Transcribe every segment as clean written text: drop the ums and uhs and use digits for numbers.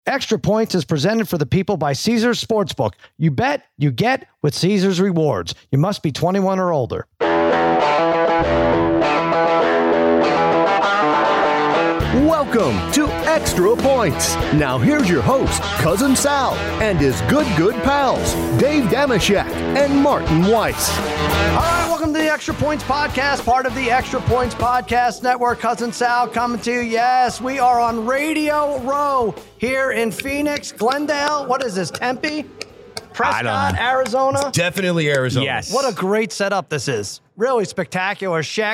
Extra Points is presented for the people by Caesars Sportsbook. You bet, you get with Caesars Rewards. You must be 21 or older. Welcome to Extra Points. Now here's your host, Cousin Sal, and his good pals, Dave Dameshek and Martin Weiss. All right, welcome to the Extra Points Podcast, part of the Extra Points Podcast Network. Cousin Sal coming to you. Yes, we are on Radio Row here in Phoenix, Glendale. What is this, Tempe? Prescott, Arizona? It's definitely Arizona. Yes. What a great setup this is. Really spectacular. Sheck,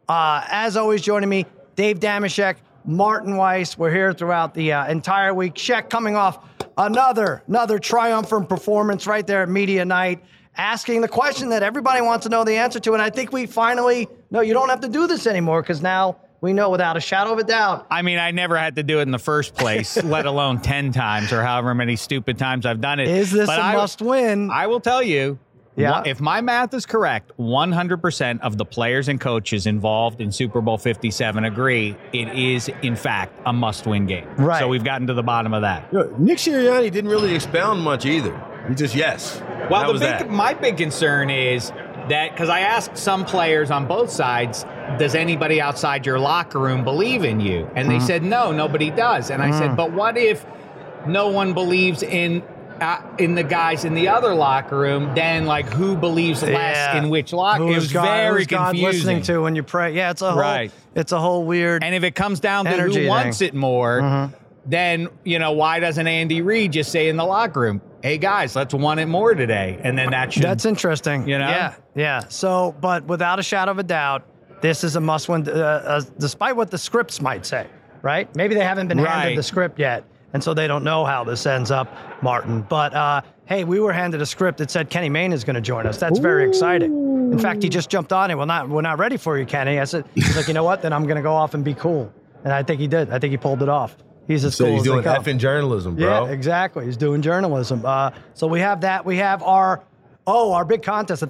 as always, joining me, Dave Dameshek, Martin Weiss. We're here throughout the entire week. Sheck coming off another triumphant performance right there at Media Night, asking the question that everybody wants to know the answer to. And I think we finally, no, you don't have to do this anymore because now we know without a shadow of a doubt. I mean, I never had to do it in the first place, let alone 10 times or however many stupid times I've done it. Is this a must win? I will tell you. Yeah. If my math is correct, 100% of the players and coaches involved in Super Bowl 57 agree it is, in fact, a must-win game. Right. So we've gotten to the bottom of that. Nick Sirianni didn't really expound much either. He just, yes. Well, my big concern is that, because I asked some players on both sides, does anybody outside your locker room believe in you? And they said, no, nobody does. And I said, but what if no one believes in the guys in the other locker room? Then, like, who believes less in which locker? It was very confusing. Listening to when you pray. Yeah, it's a whole weird. And if it comes down to who wants it more, then, why doesn't Andy Reid just say in the locker room, hey, guys, let's want it more today? And then that's interesting. Yeah. So, but without a shadow of a doubt, this is a must-win, despite what the scripts might say, right? Maybe they haven't been handed the script yet, and so they don't know how this ends up, Martin. But, hey, we were handed a script that said Kenny Mayne is going to join us. That's very exciting. In fact, he just jumped on it. We're not ready for you, Kenny. I said, he's like, you know what? Then I'm going to go off and be cool. And I think he did. I think he pulled it off. He's as cool as he's doing they come. effing journalism, bro. Yeah, exactly. He's doing journalism. So we have that. We have our big contest,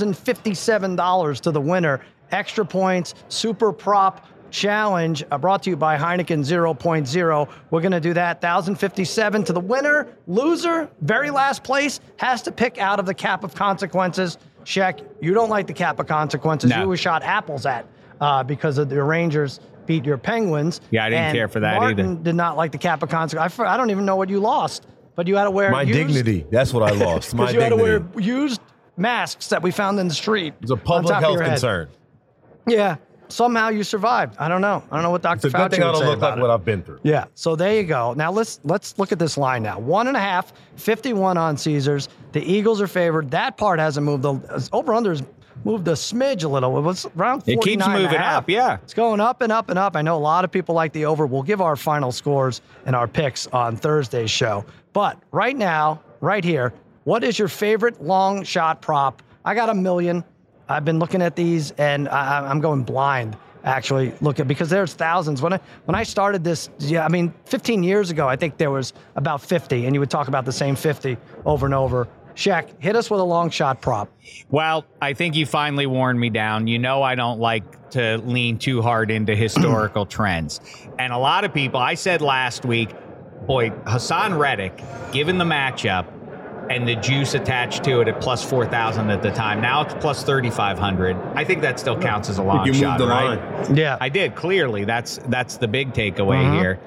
$1,057 to the winner. Extra Points, Super Prop Challenge, brought to you by Heineken 0.0. We're going to do that. $1,057 to the winner. Loser, very last place, has to pick out of the cap of consequences. Sheck, you don't like the cap of consequences. No. You were shot apples at because of the Rangers beat your Penguins. Yeah, I didn't care for that Martin either. did not like the cap of consequences. I don't even know what you lost, but you had to wear my dignity. That's what I lost. My you dignity. had to wear used masks that we found in the street. It's a public health concern. Yeah. Somehow you survived. I don't know. I don't know what Dr. Fauci would say about it. It's a good thing I don't look like what I've been through. Yeah. So there you go. Now let's look at this line now. 1.5, 51 on Caesars. The Eagles are favored. That part hasn't moved. Over-under has moved a smidge a little. It was around 49. It keeps moving up, yeah. It's going up and up and up. I know a lot of people like the over. We'll give our final scores and our picks on Thursday's show. But right now, right here, what is your favorite long shot prop? I got $1 million. I've been looking at these, and I'm going blind, actually, because there's thousands. When I started this, 15 years ago, I think there was about 50, and you would talk about the same 50 over and over. Shaq, hit us with a long shot prop. Well, I think you finally worn me down. I don't like to lean too hard into historical trends. And a lot of people, I said last week, boy, Hassan Reddick, given the matchup, and the juice attached to it at plus 4,000 at the time. Now it's plus 3,500. I think that still counts as a long shot, right? Yeah, I did. Clearly, that's the big takeaway here.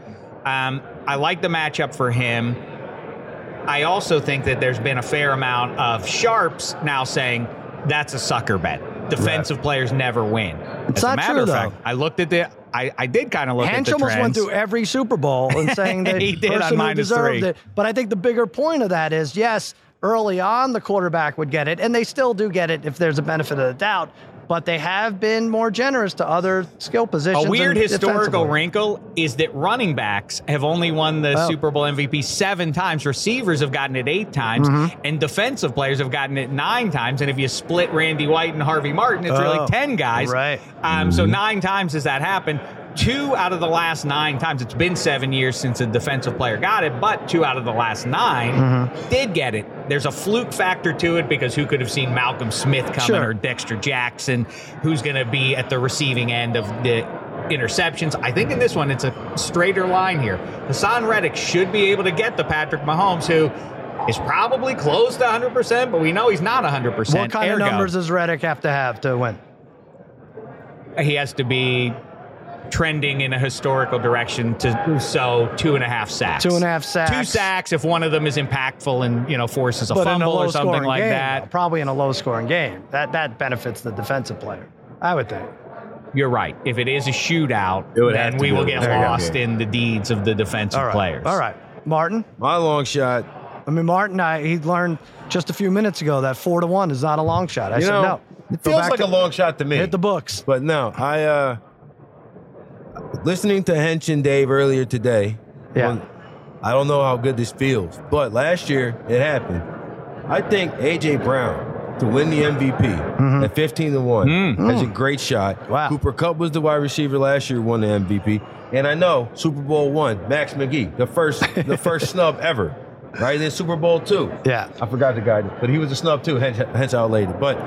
I like the matchup for him. I also think that there's been a fair amount of sharps now saying that's a sucker bet. Defensive players never win. It's not true, though. I looked at the. I did kind of look at the trends. Hanch almost went through every Super Bowl and saying that he did person on who deserved -3. it. But I think the bigger point of that is, yes, early on the quarterback would get it, and they still do get it if there's a benefit of the doubt. But they have been more generous to other skill positions. A weird historical wrinkle is that running backs have only won the Super Bowl MVP 7 times. Receivers have gotten it 8 times, and defensive players have gotten it 9 times. And if you split Randy White and Harvey Martin, it's really 10 guys. Right. So 9 times has that happened. 2 out of the last 9 times, it's been 7 years since a defensive player got it, but 2 out of the last 9 did get it. There's a fluke factor to it because who could have seen Malcolm Smith coming or Dexter Jackson, who's going to be at the receiving end of the interceptions. I think in this one, it's a straighter line here. Hassan Reddick should be able to get the Patrick Mahomes, who is probably close to 100%, but we know he's not 100%. What kind of numbers does Reddick have to win? He has to be trending in a historical direction to 2.5 sacks. 2.5 sacks. 2 sacks if one of them is impactful and forces a fumble or something like that. Probably in a low-scoring game. That benefits the defensive player, I would think. You're right. If it is a shootout, then we will get lost in the deeds of the defensive players. All right. Martin? My long shot. I mean, Martin, he learned just a few minutes ago that 4-1 is not a long shot. I said no. It feels like a long shot to me. Hit the books. But no, listening to Hench and Dave earlier today, I don't know how good this feels, but last year it happened. I think A.J. Brown to win the MVP at 15-1 has a great shot. Wow. Cooper Kupp was the wide receiver last year, won the MVP. And I know Super Bowl I, Max McGee, the first snub ever. Right in Super Bowl II. Yeah. I forgot the guy, but he was a snub too, hence how late. But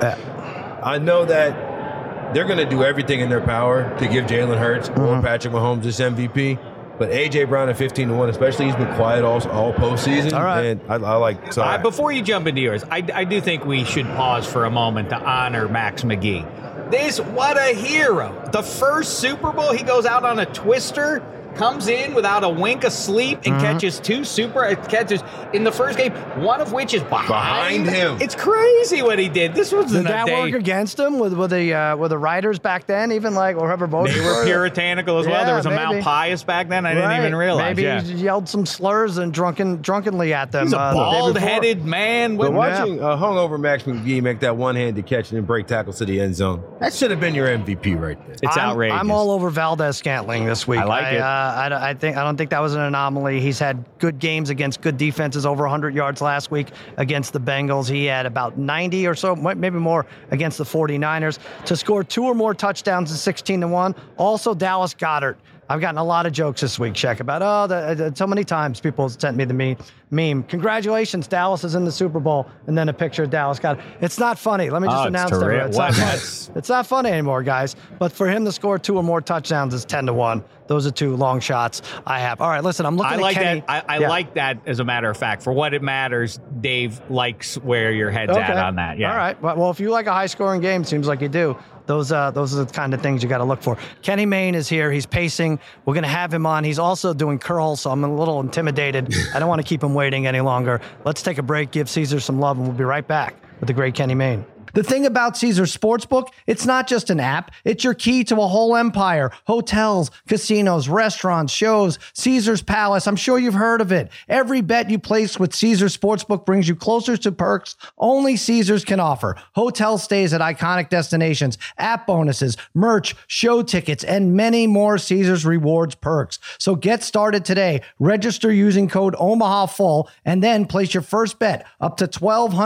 I know that they're going to do everything in their power to give Jalen Hurts or Patrick Mahomes this MVP. But A.J. Brown at 15-1, especially, he's been quiet all postseason. All right. And I like. So before you jump into yours, I do think we should pause for a moment to honor Max McGee. What a hero. The first Super Bowl, he goes out on a twister, comes in without a wink of sleep, and catches 2 catches in the first game, one of which is behind him. It's crazy what he did. This was Did that work against him with the writers back then, even or whoever voted? They were puritanical as well. Yeah, there was a maybe. Mount Pius back then. I didn't even realize. Maybe he yelled some slurs and drunkenly at them. He's a bald-headed man. But watching a hungover Max McGee make that one-handed catch and then break tackles to the end zone, that should have been your MVP right there. It's outrageous. I'm all over Valdez-Scantling this week. I like it. I don't think that was an anomaly. He's had good games against good defenses, over 100 yards last week against the Bengals. He had about 90 or so, maybe more, against the 49ers. To score 2 or more touchdowns in 16-1. Also, Dallas Goedert. I've gotten a lot of jokes this week, Check, about, so many times people sent me the meme. Congratulations, Dallas is in the Super Bowl, and then a picture of Dallas Goedert. It's not funny. Let me just announce that. It's not funny. It's not funny anymore, guys. But for him to score 2 or more touchdowns is 10-1. Those are 2 long shots I have. All right, listen, I'm looking at Kenny. I like that, as a matter of fact. For what it matters, Dave likes where your head's at on that. Yeah. All right. Well, if you like a high-scoring game, seems like you do. Those are the kind of things you got to look for. Kenny Mayne is here. He's pacing. We're going to have him on. He's also doing curls, so I'm a little intimidated. I don't want to keep him waiting any longer. Let's take a break, give Caesar some love, and we'll be right back with the great Kenny Mayne. The thing about Caesars Sportsbook, it's not just an app. It's your key to a whole empire. Hotels, casinos, restaurants, shows, Caesars Palace. I'm sure you've heard of it. Every bet you place with Caesars Sportsbook brings you closer to perks only Caesars can offer. Hotel stays at iconic destinations, app bonuses, merch, show tickets, and many more Caesars Rewards perks. So get started today. Register using code OMAHAFULL and then place your first bet up to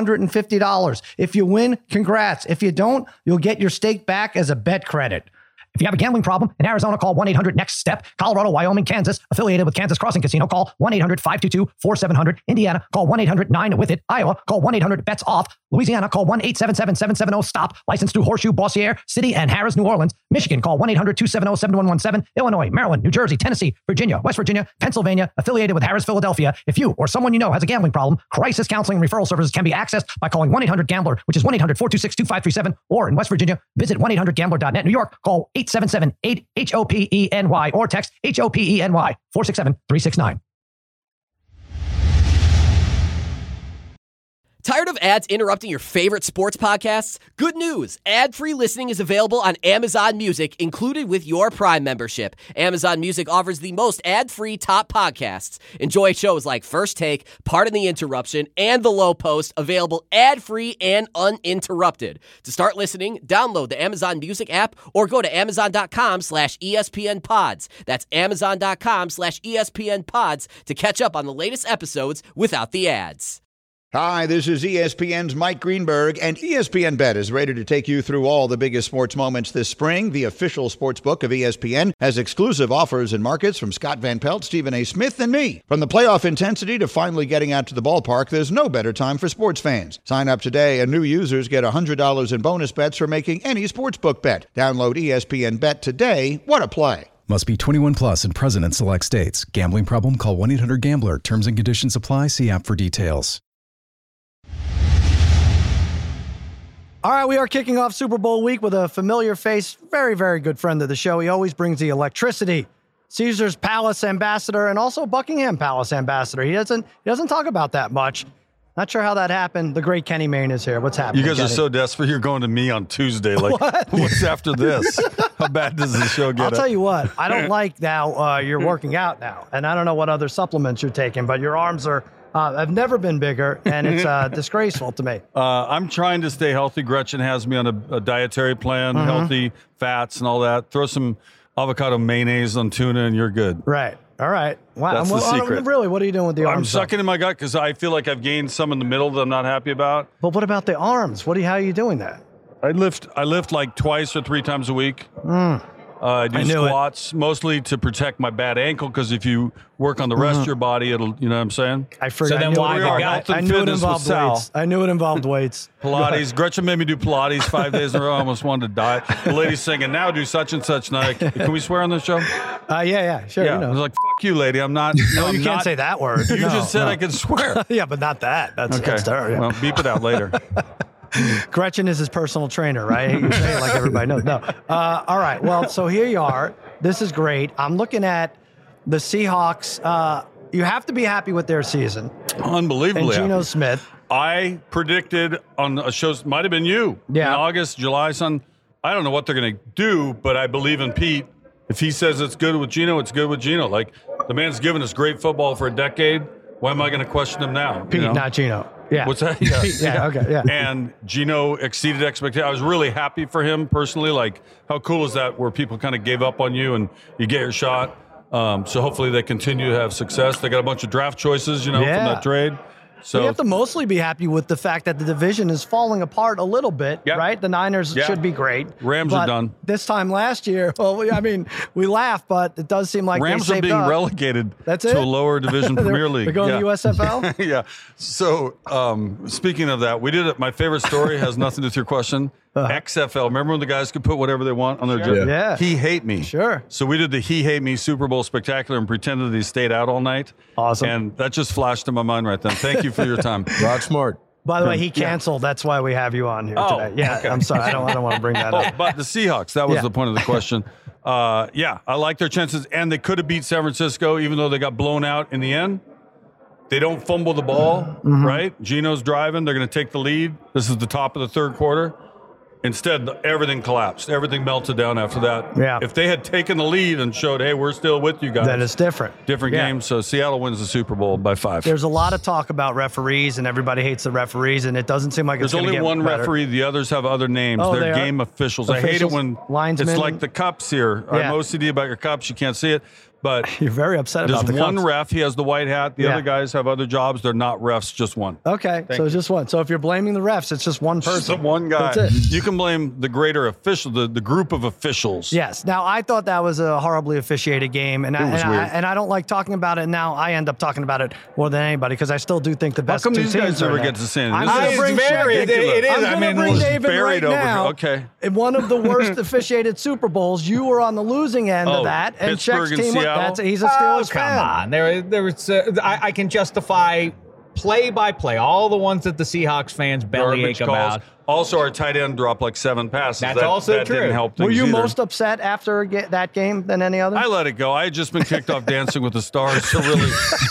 $1,250. If you win, congrats. If you don't, you'll get your stake back as a bet credit. If you have a gambling problem, in Arizona, call 1-800-NEXT-STEP. Colorado, Wyoming, Kansas, affiliated with Kansas Crossing Casino, call 1-800-522-4700. Indiana, call 1-800-9-WITH-IT. Iowa, call 1-800-BETS-OFF. Louisiana, call 1-877-770-STOP. Licensed to Horseshoe, Bossier City, and Harris, New Orleans. Michigan, call 1-800-270-7117. Illinois, Maryland, New Jersey, Tennessee, Virginia, West Virginia, Pennsylvania, affiliated with Harris, Philadelphia. If you or someone you know has a gambling problem, crisis counseling and referral services can be accessed by calling 1-800-GAMBLER, which is 1-800-426-2537, or in West Virginia, visit 1-800-GAMBLER.net. New York, call 877-8-HOPENY or text HOPENY 467-369. Tired of ads interrupting your favorite sports podcasts? Good news! Ad-free listening is available on Amazon Music, included with your Prime membership. Amazon Music offers the most ad-free top podcasts. Enjoy shows like First Take, Pardon the Interruption, and The Low Post, available ad-free and uninterrupted. To start listening, download the Amazon Music app or go to Amazon.com/ESPN Pods. That's Amazon.com/ESPN Pods to catch up on the latest episodes without the ads. Hi, this is ESPN's Mike Greenberg, and ESPN Bet is ready to take you through all the biggest sports moments this spring. The official sports book of ESPN has exclusive offers and markets from Scott Van Pelt, Stephen A. Smith, and me. From the playoff intensity to finally getting out to the ballpark, there's no better time for sports fans. Sign up today, and new users get $100 in bonus bets for making any sportsbook bet. Download ESPN Bet today. What a play. Must be 21 plus and present in select states. Gambling problem? Call 1-800-GAMBLER. Terms and conditions apply. See app for details. All right, we are kicking off Super Bowl week with a familiar face, very, very good friend of the show. He always brings the electricity. Caesar's Palace ambassador and also Buckingham Palace ambassador. He doesn't talk about that much. Not sure how that happened. The great Kenny Mayne is here. What's happening? You guys Kenny? are so desperate. You're going to me on Tuesday. Like, what's after this? How bad does the show get? I'll tell you what. I don't like now you're working out now, and I don't know what other supplements you're taking, but your arms are have never been bigger, and it's disgraceful to me. I'm trying to stay healthy. Gretchen has me on a dietary plan, healthy fats and all that. Throw some avocado mayonnaise on tuna, and you're good. Right. All right. Wow. That's the secret. Really, what are you doing with the arms? I'm sucking in my gut because I feel like I've gained some in the middle that I'm not happy about. But what about the arms? How are you doing that? I lift like twice or 3 times a week. I do squats mostly to protect my bad ankle because if you work on the rest of your body, it'll, you know what I'm saying? I forgot. So then why the health I and knew it fitness with involved Sal. weights. I knew it involved weights. Pilates. Gretchen made me do Pilates 5 days in a row. I almost wanted to die. The lady's singing, now do such and such. And can we swear on this show? Yeah, sure. Yeah. You know. I was like, fuck you, lady. I'm not. No, you can't say that word. You just said I can swear. Yeah, but not that. That's terrible. Yeah. Well, beep it out later. Gretchen is his personal trainer, right? You say it like everybody knows. No. All right. Well, so here you are. This is great. I'm looking at the Seahawks. You have to be happy with their season. Unbelievably. And Geno happy. Smith. I predicted on a show, might have been you, in August, July, son. I don't know what they're going to do, but I believe in Pete. If he says it's good with Geno, it's good with Geno. Like, the man's given us great football for a decade. Why am I going to question him now? Pete, not Geno. Yeah. What's that? Yeah. Yeah, okay, yeah. And Geno exceeded expectations. I was really happy for him personally. Like, how cool is that where people kind of gave up on you and you get your shot? So hopefully they continue to have success. They got a bunch of draft choices, from that trade. So you have to mostly be happy with the fact that the division is falling apart a little bit, right? The Niners should be great. Rams are done. This time last year, we laugh, but it does seem like Rams are being relegated to a lower division Premier League. They're going to the USFL? Yeah. So speaking of that, we did it. My favorite story has nothing to do with your question. XFL. Remember when the guys could put whatever they want on their jersey? Yeah. He hate me. Sure. So we did the He Hate Me Super Bowl Spectacular and pretended that he stayed out all night. Awesome. And that just flashed in my mind right then. Thank you for your time. Rock smart. By the way, he canceled. That's why we have you on here today. Yeah, okay. I'm sorry. I don't want to bring that up. But the Seahawks, that was the point of the question. I like their chances. And they could have beat San Francisco, even though they got blown out in the end. They don't fumble the ball, right? Geno's driving. They're going to take the lead. This is the top of the third quarter. Instead, everything collapsed. Everything melted down after that. Yeah. If they had taken the lead and showed, hey, we're still with you guys. Then it's different. Different game. So Seattle wins the Super Bowl by 5. There's a lot of talk about referees, and everybody hates the referees, and it doesn't seem like it's There's going to only get one better. referee. The others have other names. Oh, They're they are? game officials. I hate it when Linesmen? it's like the cups here. Yeah. I'm OCD about your cups. You can't see it. But You're very upset there's about the one Cubs. ref. He has the white hat. The other guys have other jobs. They're not refs, just one. Okay, so it's just one. So if you're blaming the refs, it's just one person. Just the one guy. That's it. You can blame the greater official, the group of officials. Yes. Now, I thought that was a horribly officiated game, and I don't like talking about it. Now I end up talking about it more than anybody because I still do think the best How come two these teams guys are never in get there. to say I'm anything? going to It's bring very- Shaq- it is. I'm I going mean, to bring it's David buried right over now. here. Okay. In one of the worst officiated Super Bowls, you were on the losing end of that, and Pittsburgh Shaq's and team. Seattle? He's a Steelers come fan. on. There was. I can justify play by play all the ones that the Seahawks fans bellyache Garbage calls. about. Also, our tight end dropped like 7 passes. That's also that true. Didn't help things Were you either. most upset after that game than any other? I let it go. I had just been kicked off Dancing with the Stars, so really,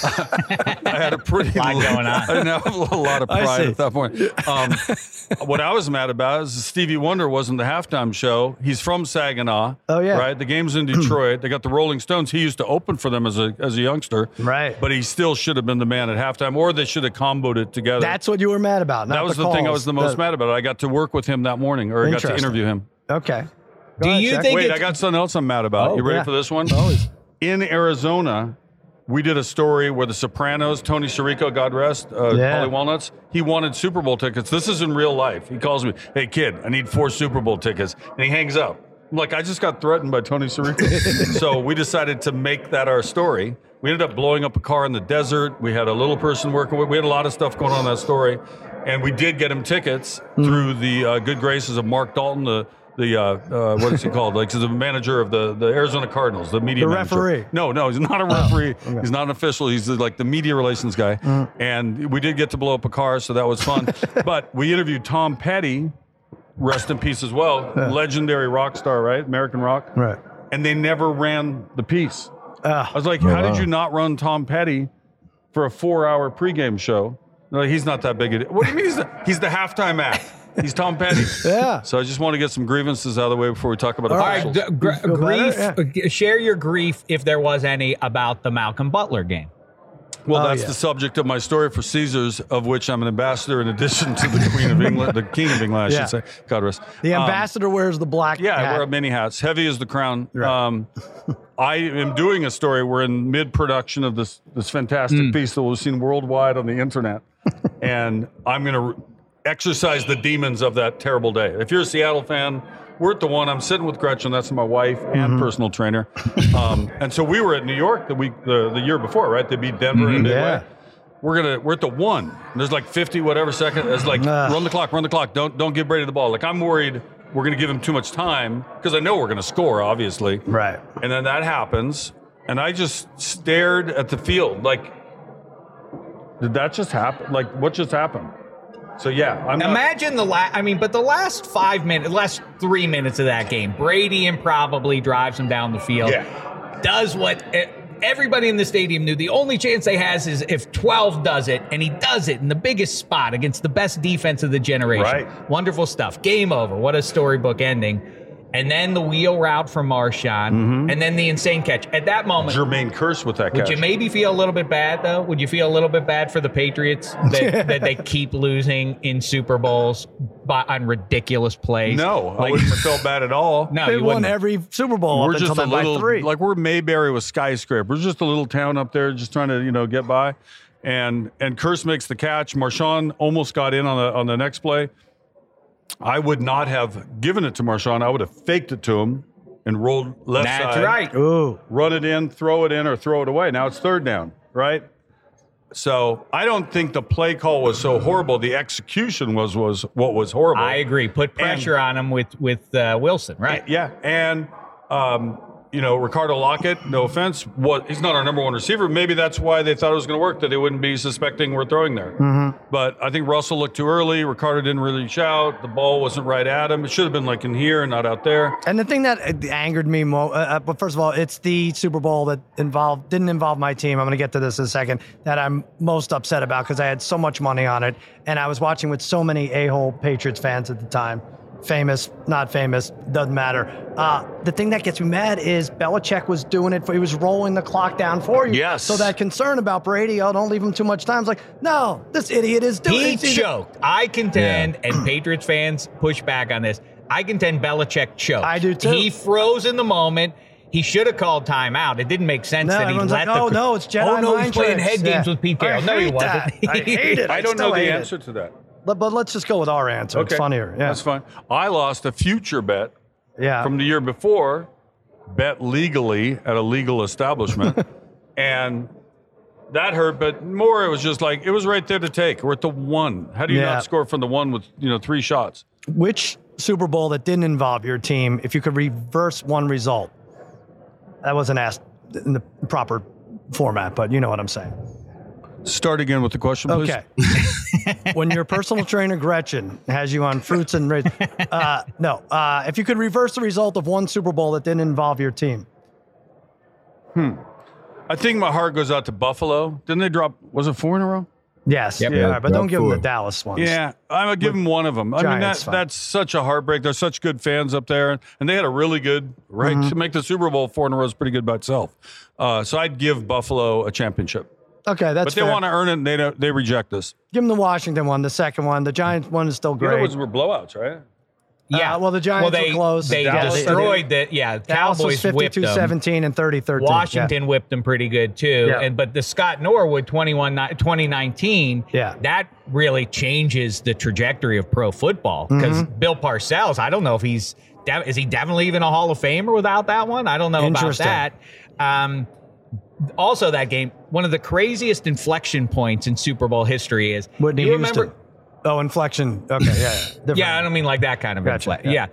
I had a pretty Lot going on. I didn't have a lot of I pride see. at that point. What I was mad about is Stevie Wonder wasn't the halftime show. He's from Saginaw. Oh, yeah. Right. The game's in Detroit. They got the Rolling Stones. He used to open for them as a youngster. Right. But he still should have been the man at halftime, or they should have comboed it together. That's what you were mad about. Not that was the the thing I calls. was the most mad about. I got to work with him that morning, or I got to Interesting. interview him. Okay. Do you think Wait, it's- I got something else I'm mad about. Oh, You ready yeah. for this one? Always. In Arizona, we did a story where The Sopranos, Tony Sirico, God rest, Paulie Walnuts, he wanted Super Bowl tickets. This is in real life. He calls me, hey, kid, I need 4 Super Bowl tickets. And he hangs up. I'm like, I just got threatened by Tony Sirico. So we decided to make that our story. We ended up blowing up a car in the desert. We had a little person working with. We had a lot of stuff going on in that story. And we did get him tickets through the good graces of Mark Dalton, the what is he called? Like, he's the manager of the Arizona Cardinals, the media manager. Referee. No, he's not a referee. Okay. He's not an official. He's like the media relations guy. And we did get to blow up a car, so that was fun. But we interviewed Tom Petty, rest in peace as well, legendary rock star, right? American rock. Right. And they never ran the piece. I was like, how did you not run Tom Petty for a 4-hour pregame show? No, he's not that big a deal. What do you mean he's the halftime act? He's Tom Petty. Yeah. So I just want to get some grievances out of the way before we talk about officials. All right, grief. Share your grief, if there was any, about the Malcolm Butler game. Well, that's the subject of my story for Caesars, of which I'm an ambassador in addition to the Queen of England, the King of England, I should say. God rest. The ambassador wears the black hat. I wear many hats. Heavy as the crown. Right. I am doing a story. We're in mid-production of this fantastic piece that was seen worldwide on the internet. And I'm going to exercise the demons of that terrible day. If you're a Seattle fan, we're at the one. I'm sitting with Gretchen. That's my wife and personal trainer. And so we were at New York the year before, right? They beat Denver in Midway. We're at the one. And there's like 50 whatever seconds. It's like run the clock. Don't give Brady the ball. Like, I'm worried we're going to give him too much time because I know we're going to score, obviously. Right. And then that happens, and I just stared at the field like, did that just happen? Like, what just happened? So imagine the last 5 minutes, last 3 minutes of that game, Brady improbably drives him down the field. Yeah. Does what everybody in the stadium knew the only chance they has is if 12 does it, and he does it in the biggest spot against the best defense of the generation. Right. Wonderful stuff. Game over. What a storybook ending. And then the wheel route from Marshawn, and then the insane catch. At that moment, Jermaine Kearse with that catch. Would you maybe feel a little bit bad, though? Would you feel a little bit bad for the Patriots that they keep losing in Super Bowls on ridiculous plays? No, I wouldn't have felt bad at all. No, they you won wouldn't. every Super Bowl up until then by 3. Like, we're Mayberry with skyscraper. We're just a little town up there just trying to, get by. And Kearse makes the catch. Marshawn almost got in on the next play. I would not have given it to Marshawn. I would have faked it to him and rolled left side. That's right. Ooh. Run it in, throw it in, or throw it away. Now it's 3rd down, right? So I don't think the play call was so horrible. The execution was what was horrible. I agree. Put pressure on him with Wilson, right? Yeah, and Ricardo Lockett, no offense, he's not our number 1 receiver. Maybe that's why they thought it was going to work, that they wouldn't be suspecting we're throwing there. But I think Russell looked too early. Ricardo didn't really shout. The ball wasn't right at him. It should have been like in here and not out there. And the thing that angered me but first of all, it's the Super Bowl that didn't involve my team. I'm going to get to this in a second, that I'm most upset about because I had so much money on it. And I was watching with so many a-hole Patriots fans at the time. Famous, not famous, doesn't matter. The thing that gets me mad is Belichick was doing it. He was rolling the clock down for you. Yes. So that concern about Brady, don't leave him too much time. It's like, no, this idiot is doing it. He choked. I contend, and Patriots fans push back on this, I contend Belichick choked. I do too. He froze in the moment. He should have called timeout. It didn't make sense that he let like, it's Jedi Oh, no, mind he's playing tricks. head games with Pete Carroll. No, he wasn't. I hate it. I don't know the hate answer to that. But let's just go with our answer. Okay. It's funnier. Yeah. That's fine. I lost a future bet from the year before, bet legally at a legal establishment, and that hurt. But more, it was just like, it was right there to take. We're at the 1. How do you not score from the 1 with 3 shots? Which Super Bowl that didn't involve your team, if you could reverse one result? That wasn't asked in the proper format, but you know what I'm saying. Start again with the question, please. Okay. When your personal trainer, Gretchen, has you on fruits and raisins. If you could reverse the result of one Super Bowl that didn't involve your team. I think my heart goes out to Buffalo. Didn't they drop, was it 4 in a row? Yes. Yep. Yeah. All right, but don't give them the 4. Dallas ones. Yeah, I'm going to give them one of them. I mean, Giants, that's such a heartbreak. There's such good fans up there, and they had a really good, to make the Super Bowl 4 in a row is pretty good by itself. So I'd give Buffalo a championship. Okay, that's But they fair. want to earn it, and they reject us. Give them the Washington one, the second one. The Giants one is still The great. other ones were blowouts, right? Yeah. Well, the Giants were close. They Dallas destroyed the Dallas was Cowboys whipped them. 52-17 and 30-13. Washington whipped them pretty good too. Yeah. But the Scott Norwood 2019, that really changes the trajectory of pro football because Bill Parcells, I don't know if is he definitely even a Hall of Famer without that one? I don't know about that. Also, that game, one of the craziest inflection points in Super Bowl history is. Whitney do you Houston. remember? Oh, inflection. Okay, Different. Yeah, I don't mean like that kind of inflection. Yeah.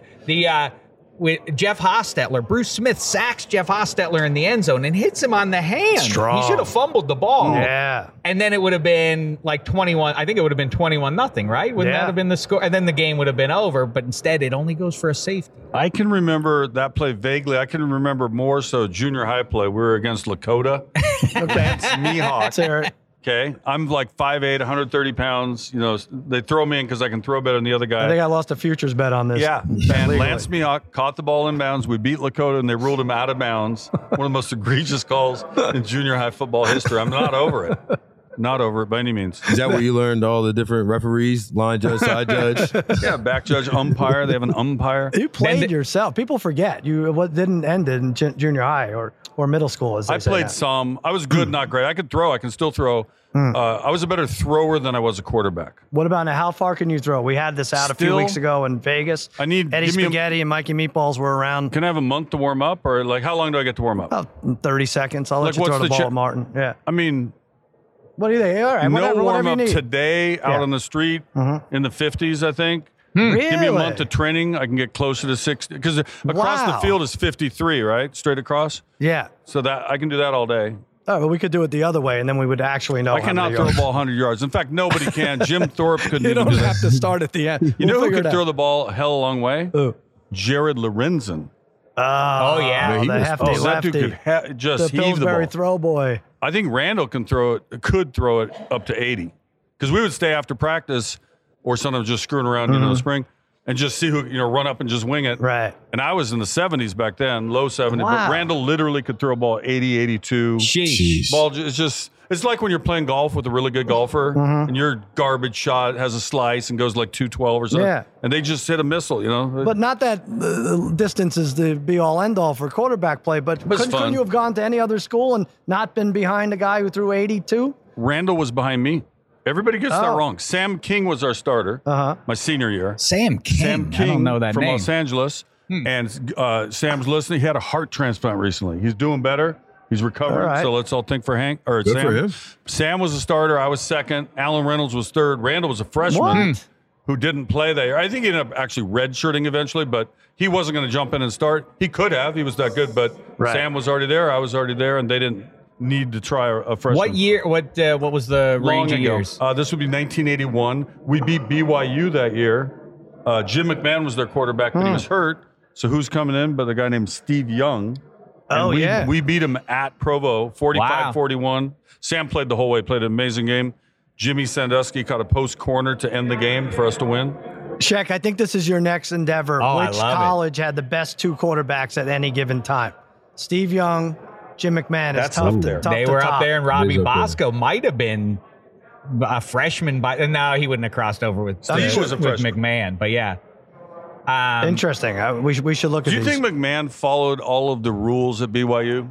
With Jeff Hostetler, Bruce Smith sacks Jeff Hostetler in the end zone and hits him on the hand. Strong. He should have fumbled the ball. Yeah. And then it would have been like 21. I think it would have been 21-0, right? Wouldn't that have been the score? And then the game would have been over. But instead, it only goes for a safety. I can remember that play vaguely. I can remember more so junior high play. We were against Lakota. Okay. Mihawk. Okay. I'm like 5'8", 130 pounds. You know, they throw me in because I can throw better than the other guy. I think I lost a futures bet on this. Yeah. And Lance Mihawk caught the ball in bounds. We beat Lakota, and they ruled him out of bounds. One of the most egregious calls in junior high football history. I'm not over it. Not over it by any means. Is that where you learned all the different referees, line judge, side judge? Yeah, back judge, umpire. They have an umpire. You played yourself. People forget what didn't end in junior high or middle school. As they say played now. some. I was good, not great. I could throw. I can still throw. I was a better thrower than I was a quarterback. What about now? How far can you throw? We had this out a few weeks ago in Vegas. Eddie Spaghetti and Mikey Meatballs were around. Can I have a month to warm up, or like how long do I get to warm up? About 30 seconds. I'll let you throw the ball at Martin. Yeah. I mean, what do you think? All right, no whatever warm up you need. today out on the street in the 50s, I think. Really? Give me a month of training. I can get closer to 60 because across the field is 53, right? Straight across. Yeah. So that I can do that all day. Oh, but we could do it the other way, and then we would actually know. I cannot throw a ball 100 yards. In fact, nobody can. Jim Thorpe couldn't you even do that. don't have to start at the end. You know who could throw the ball a hell of a long way? Who? Jared Lorenzen. Oh, yeah. The hefty that dude could just the heave the Pillsbury ball. throw boy. I think Randall could throw it up to 80 because we would stay after practice or sometimes just screwing around in the spring and just see who run up and just wing it. Right. And I was in the 70s back then, low 70s, Wow. but Randall literally could throw a ball 80, 82. Jeez. Ball it's like when you're playing golf with a really good golfer and your garbage shot has a slice and goes like 212 or something. Yeah. And they just hit a missile, But not that distance is the be-all, end-all for quarterback play, but couldn't you have gone to any other school and not been behind a guy who threw 82? Randall was behind me. Everybody gets that wrong. Sam King was our starter my senior year. Sam King. I don't know that from name. Los Angeles. And Sam's listening. He had a heart transplant recently. He's doing better. He's recovering. All right. So let's all think for Hank or Good Sam. for him. Sam was a starter. I was second. Alan Reynolds was third. Randall was a freshman What? who didn't play that year. I think he ended up actually redshirting eventually, but he wasn't going to jump in and start. He could have. He was that good, but Sam was already there. I was already there, and they didn't need to try a freshman. What year? What was the Long range of ago. years? This would be 1981. We beat BYU that year. Jim McMahon was their quarterback, but he was hurt. So who's coming in? But a guy named Steve Young. And we beat him at Provo, 45-41. Sam played the whole way, played an amazing game. Jimmy Sandusky caught a post corner to end the game for us to win. Shaq, I think this is your next endeavor. Oh, I Which love it. college had the best two quarterbacks at any given time? Steve Young, Jim McMahon. That's It's tough up to, there. tough They to were top. up there, and Robbie He's up there. Bosco might have been a freshman. No, he wouldn't have crossed over with Steve was a with freshman. McMahon. But yeah. Interesting. We should look at Do you these. think McMahon followed all of the rules at BYU?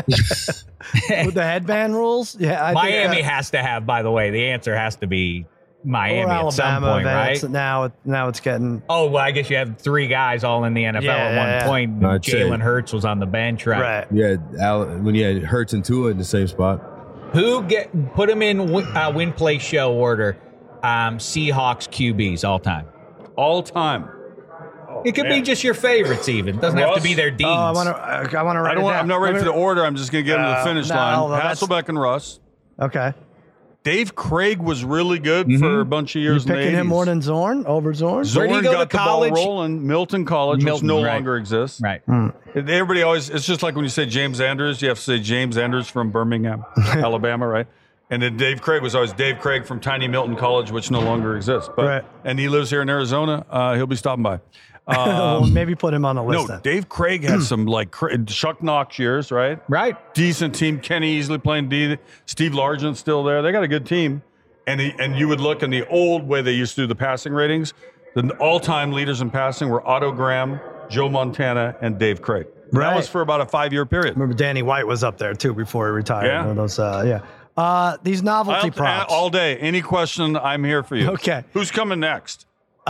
With the headband rules? Yeah, I Miami think, has to have, by the way, the answer has to be Miami or at some Alabama. point, That's- right? Now it's getting Oh, well, I guess you have three guys all in the NFL at one point. I'd say. Jalen Hurts was on the bench, right? Yeah, when you had Hurts and Tua in the same spot. Who put them in win, play, show order? Seahawks QBs all time. All time. It could be just your favorites, even. Doesn't have to Russ? be their deans. Oh, I want to write I don't it want, down. I'm not ready Let for me- the order. I'm just going to get him to the finish no, line. that's- Hasselbeck and Russ. Okay. Dave Craig was really good for a bunch of You years in the 80s. picking him more than Zorn? Over Zorn? Where'd he Zorn go to got the college? ball rolling. Milton College, Milton, which no right. longer exists. Right. Everybody always, it's just like when you say James Andrews, you have to say James Andrews from Birmingham, Alabama, right? And then Dave Craig was always Dave Craig from Tiny Milton College, which no longer exists. But Right. And he lives here in Arizona. He'll be stopping by. Well, maybe put him on the list No, then. Dave Craig had some like Chuck Knox years, right? Right. Decent team. Kenny Easley playing D. Steve Largent's still there. They got a good team. And you would look in the old way they used to do the passing ratings. The all-time leaders in passing were Otto Graham, Joe Montana, and Dave Craig. Right. That was for about a 5-year period. Remember Danny White was up there too before he retired. Yeah. One of those, these novelty props. All day. Any question, I'm here for you. Okay. Who's coming next?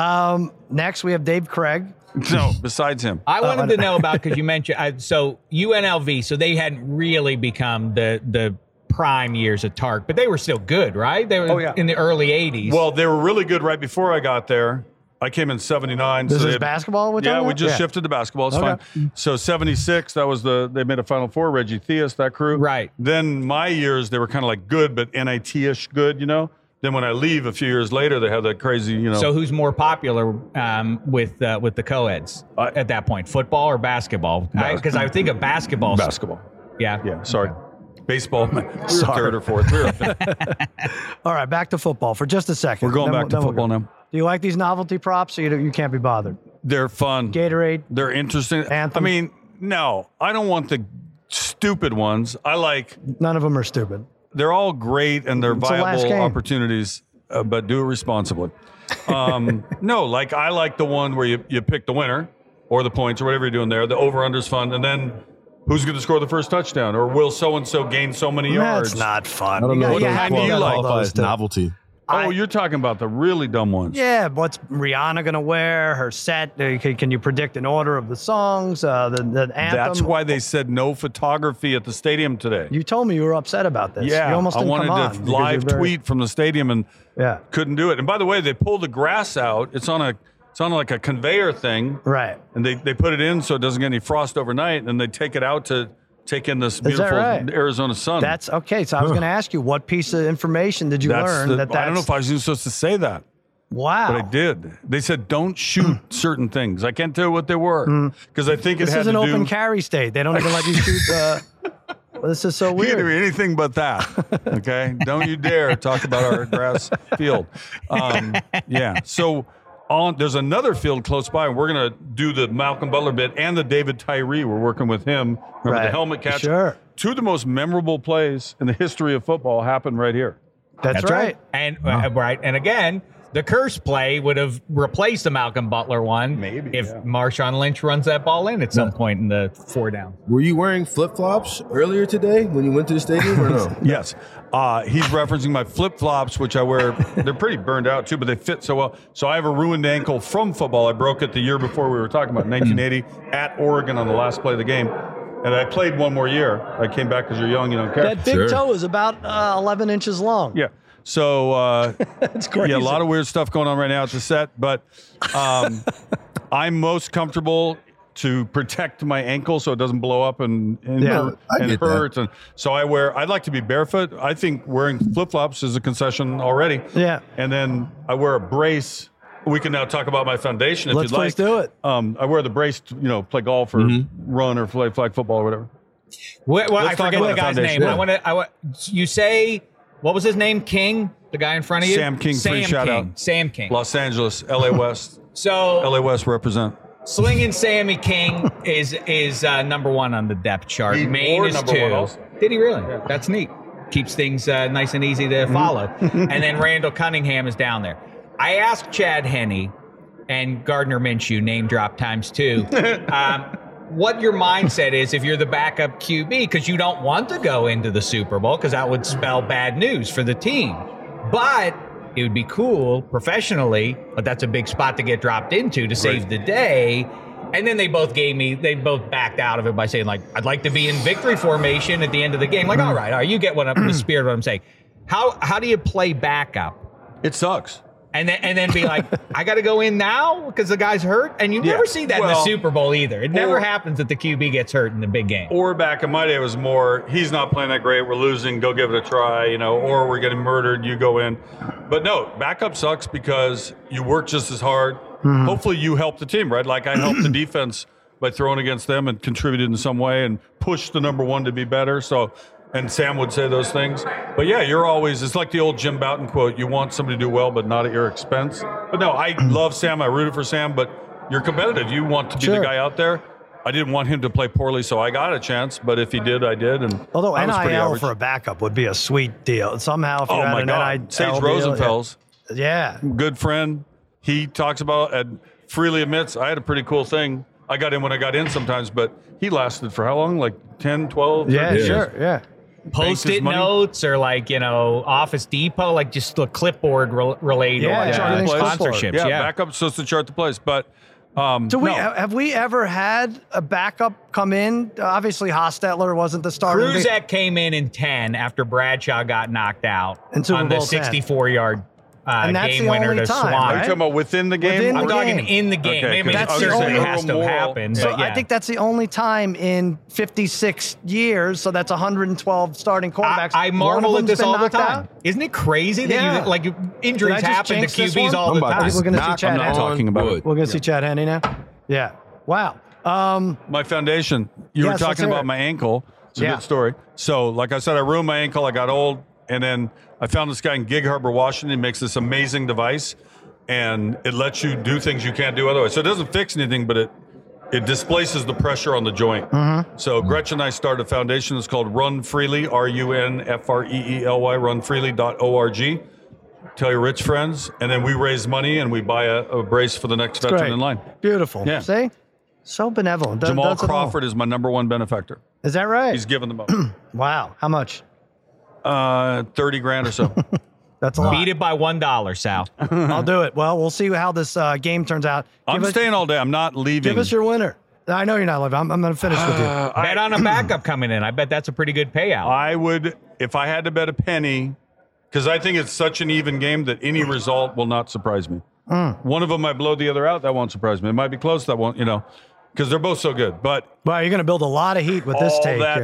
Next, we have Dave Craig. No, besides him. I wanted to know about, because you mentioned, so UNLV, so they hadn't really become the prime years of Tark, but they were still good, right? They were in the early 80s. Well, they were really good right before I got there. I came in 79. This so is basketball? We just shifted to basketball. It's fine. So 76, that was they made a Final Four, Reggie Theus, that crew. Right. Then my years, they were kind of like good, but NIT-ish good, you know? Then when I leave a few years later, they have that crazy, you know. So who's more popular with the co-eds at that point, football or basketball? Because I think of basketball. Basketball. Yeah. Yeah, sorry. Baseball, we were Sorry. third or fourth. We were fifth. All right, back to football for just a second. We're going back to football now. Do you like these novelty props, or you can't be bothered? They're fun. Gatorade. They're interesting. Anthem. I mean, no, I don't want the stupid ones. I like, None of them are stupid. they're all great and they're It's the last viable game. opportunities, but do it responsibly. No, like I like the one where you pick the winner or the points or whatever you're doing there. The over-under's fun. And then who's going to score the first touchdown? Or will so-and-so gain so many yards? That's not fun. I don't know what kind do you like? qualify as novelty. Oh, you're talking about the really dumb ones. Yeah, what's Rihanna going to wear? Her set? Can you predict an order of the songs? The anthem? That's why they said no photography at the stadium today. You told me you were upset about this. Yeah, you almost I didn't come on wanted to because live you're very- tweet from the stadium and couldn't do it. And by the way, they pulled the grass out. It's on like a conveyor thing, Right. and they put it in so it doesn't get any frost overnight, and they take it out to take in this beautiful right? Arizona sun. That's okay. So I was going to ask you, what piece of information did you learn I don't know if I was even supposed to say that, Wow. but I did. They said don't shoot certain things. I can't tell you what they were because I think This it had is to an do. open carry state. They don't even let you shoot. This is so You can't do weird. anything but that. Okay, don't you dare talk about our grass field. Yeah. So there's another field close by, and we're gonna do the Malcolm Butler bit and the David Tyree. We're working with him. Remember Right. the helmet catch? Sure. Two of the most memorable plays in the history of football happened right here. That's right. And right, and again, the curse play would have replaced the Malcolm Butler one, Maybe, if yeah. Marshawn Lynch runs that ball in at some point in the 4 down. Were you wearing flip-flops earlier today when you went to the stadium or no? Yes. He's referencing my flip-flops, which I wear. They're pretty burned out, too, but they fit so well. So I have a ruined ankle from football. I broke it the year before we were talking about, 1980, at Oregon on the last play of the game. And I played one more year. I came back because you're young, you don't care. That big Sure. toe is about 11 inches long. Yeah. So, It's crazy. yeah, a lot of weird stuff going on right now at the set, but I'm most comfortable to protect my ankle so it doesn't blow up and Yeah, I and get that. hurt. And so I'd like to be barefoot. I think wearing flip-flops is a concession already. Yeah. And then I wear a brace. We can now talk about my foundation if Let's you'd like. please do it. I wear the brace to, play golf or run or play flag football or whatever. Well, I Let's talk forget about the the guy's foundation. name. Yeah. I want you say, what was his name? King, the guy in front of you. Sam King, free shout King. out. Sam King. Los Angeles, LA West. So LA West represent. Slinging Sammy King is number 1 on the depth chart. He Maine or is number 2. one also. Did he really? That's neat. Keeps things nice and easy to follow. And then Randall Cunningham is down there. I asked Chad Henne and Gardner Minshew, name drop times 2, what your mindset is if you're the backup QB, because you don't want to go into the Super Bowl because that would spell bad news for the team. But it would be cool professionally, but that's a big spot to get dropped into to save the day. And then they both backed out of it by saying, like, I'd like to be in victory formation at the end of the game. Like, all right, you get the spirit of what I'm saying. How do you play backup? It sucks. And then be like, I got to go in now because the guy's hurt? And you never see that in the Well, Super Bowl either. It never or- happens that the QB gets hurt in the big game. Or back in my day, it was more, he's not playing that great, we're losing, go give it a try, or we're getting murdered, you go in. But no, backup sucks because you work just as hard. Hopefully you help the team, right? Like I helped the defense by throwing against them and contributed in some way and pushed the number 1 to be better. So, and Sam would say those things. But yeah, it's like the old Jim Bouton quote, you want somebody to do well, but not at your expense. But no, I love Sam, I rooted for Sam, but you're competitive. You want to be the guy out there. I didn't want him to play poorly, so I got a chance. But if he did, I did. And Although I was pretty NIL average. for a backup would be a sweet deal. Somehow, if you Oh had my an God, NIL Sage deal, Rosenfels, yeah. good friend. he talks about and freely admits, I had a pretty cool thing. I got in when I got in sometimes, but he lasted for how long? Like 10, 12? Yeah, 13 sure. years. Yeah. Post-it notes or Office Depot, like just the clipboard related sponsorships. Yeah, backup so to chart the place. But have we ever had a backup come in? Obviously, Hostetler wasn't the starter. Kruzak came in 10 after Bradshaw got knocked out in Super on the Bowl 64-yard game winner to Swan. Are you talking about within the game? I'm talking in the game. Okay, Maybe that's it the only has to happen. So but yeah. I think that's the only time in 56 years. So that's 112 starting quarterbacks. I marvel at this all the time. Out. Isn't it crazy that injuries happen to QBs all the time? We're going to see Chad Henne. talking about it. We're going to see Chad Henne now. Yeah. Wow. My foundation. You were talking about my ankle. It's a good story. So, like I said, I ruined my ankle. I got old. And then I found this guy in Gig Harbor, Washington. He makes this amazing device. And it lets you do things you can't do otherwise. So it doesn't fix anything, but it displaces the pressure on the joint. Mm-hmm. So Gretchen and I started a foundation. It's called Run Freely, RUNFREELY, runfreely.org. Tell your rich friends. And then we raise money and we buy a brace for the next veteran great. in line. Beautiful. Yeah. See? So benevolent. Jamal Crawford is my number one benefactor. Is that right? He's given them up. Wow. How much? $30,000 or so. That's a lot. Beat it by $1, Sal. I'll do it. Well, we'll see how this game turns out. I'm staying all day. I'm not leaving. Give us your winner. I know you're not leaving. I'm going to finish with you. Bet on a backup coming in. I bet that's a pretty good payout. I would, if I had to bet a penny, because I think it's such an even game that any result will not surprise me. One of them might blow the other out. That won't surprise me. It might be close. That won't, because they're both so good. But wow, you're going to build a lot of heat with this take. That